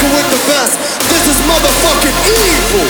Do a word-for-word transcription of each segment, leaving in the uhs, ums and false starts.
rocking with the best. This is motherfucking evil.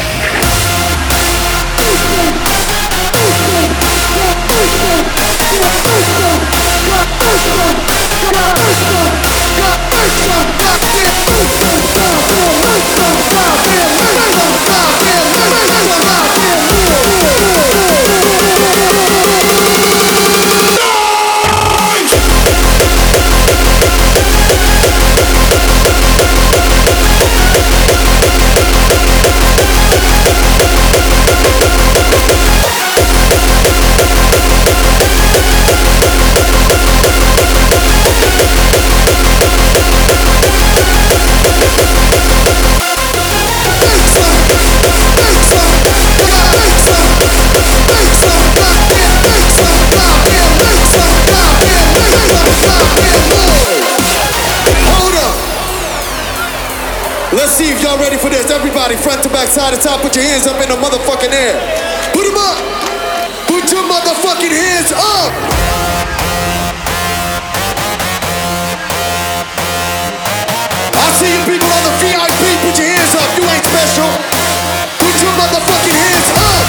Let's see if y'all ready for this. Everybody, front to back, side to top, put your hands up in the motherfucking air. Put them up. Put your motherfucking hands up. I see you people on the V I P. Put your hands up. You ain't special. Put your motherfucking hands up.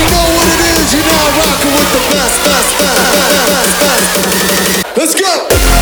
You're now rocking with the best, best, best, best, best, best. Let's go!